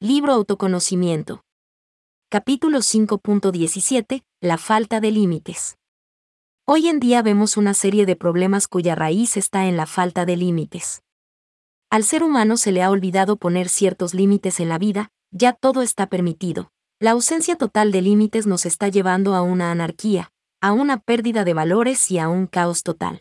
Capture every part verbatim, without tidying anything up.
Libro Autoconocimiento. Capítulo cinco punto diecisiete. La falta de límites. Hoy en día vemos una serie de problemas cuya raíz está en la falta de límites. Al ser humano se le ha olvidado poner ciertos límites en la vida, ya todo está permitido. La ausencia total de límites nos está llevando a una anarquía, a una pérdida de valores y a un caos total.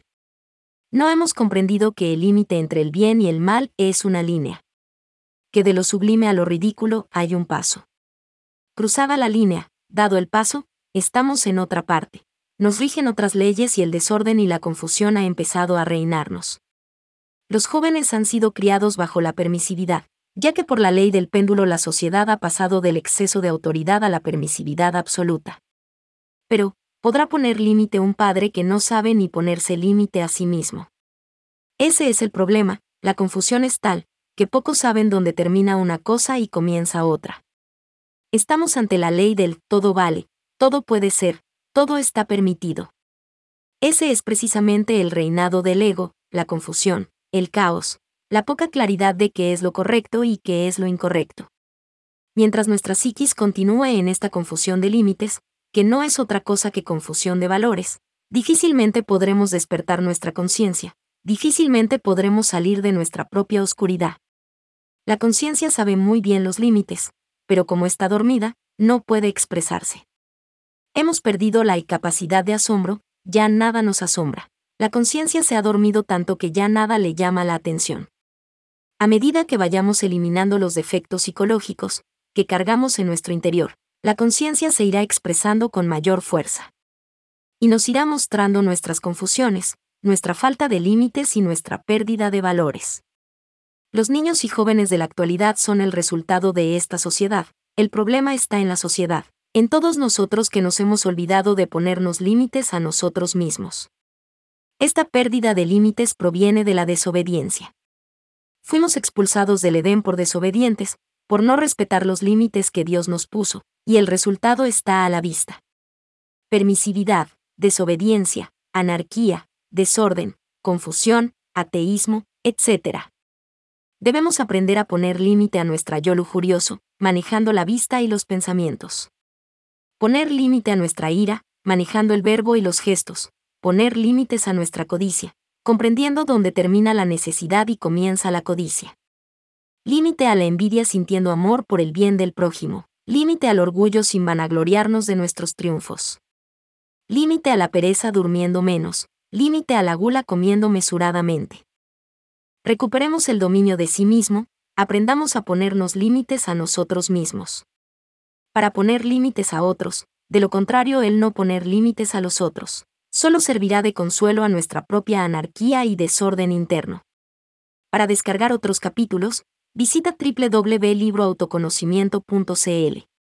No hemos comprendido que el límite entre el bien y el mal es una línea. Que de lo sublime a lo ridículo hay un paso. Cruzada la línea, dado el paso, estamos en otra parte. Nos rigen otras leyes y el desorden y la confusión ha empezado a reinarnos. Los jóvenes han sido criados bajo la permisividad, ya que por la ley del péndulo la sociedad ha pasado del exceso de autoridad a la permisividad absoluta. Pero, ¿podrá poner límite un padre que no sabe ni ponerse límite a sí mismo? Ese es el problema, la confusión es tal, que pocos saben dónde termina una cosa y comienza otra. Estamos ante la ley del todo vale, todo puede ser, todo está permitido. Ese es precisamente el reinado del ego, la confusión, el caos, la poca claridad de qué es lo correcto y qué es lo incorrecto. Mientras nuestra psiquis continúe en esta confusión de límites, que no es otra cosa que confusión de valores, difícilmente podremos despertar nuestra conciencia, difícilmente podremos salir de nuestra propia oscuridad. La conciencia sabe muy bien los límites, pero como está dormida, no puede expresarse. Hemos perdido la capacidad de asombro, ya nada nos asombra. La conciencia se ha dormido tanto que ya nada le llama la atención. A medida que vayamos eliminando los defectos psicológicos que cargamos en nuestro interior, la conciencia se irá expresando con mayor fuerza. Y nos irá mostrando nuestras confusiones, nuestra falta de límites y nuestra pérdida de valores. Los niños y jóvenes de la actualidad son el resultado de esta sociedad. El problema está en la sociedad, en todos nosotros que nos hemos olvidado de ponernos límites a nosotros mismos. Esta pérdida de límites proviene de la desobediencia. Fuimos expulsados del Edén por desobedientes, por no respetar los límites que Dios nos puso, y el resultado está a la vista. Permisividad, desobediencia, anarquía, desorden, confusión, ateísmo, etcétera. Debemos aprender a poner límite a nuestra yo lujurioso, manejando la vista y los pensamientos. Poner límite a nuestra ira, manejando el verbo y los gestos. Poner límites a nuestra codicia, comprendiendo dónde termina la necesidad y comienza la codicia. Límite a la envidia sintiendo amor por el bien del prójimo. Límite al orgullo sin vanagloriarnos de nuestros triunfos. Límite a la pereza durmiendo menos. Límite a la gula comiendo mesuradamente. Recuperemos el dominio de sí mismo, aprendamos a ponernos límites a nosotros mismos. Para poner límites a otros, de lo contrario el no poner límites a los otros, solo servirá de consuelo a nuestra propia anarquía y desorden interno. Para descargar otros capítulos, visita doble u doble u doble u punto libro autoconocimiento punto c l.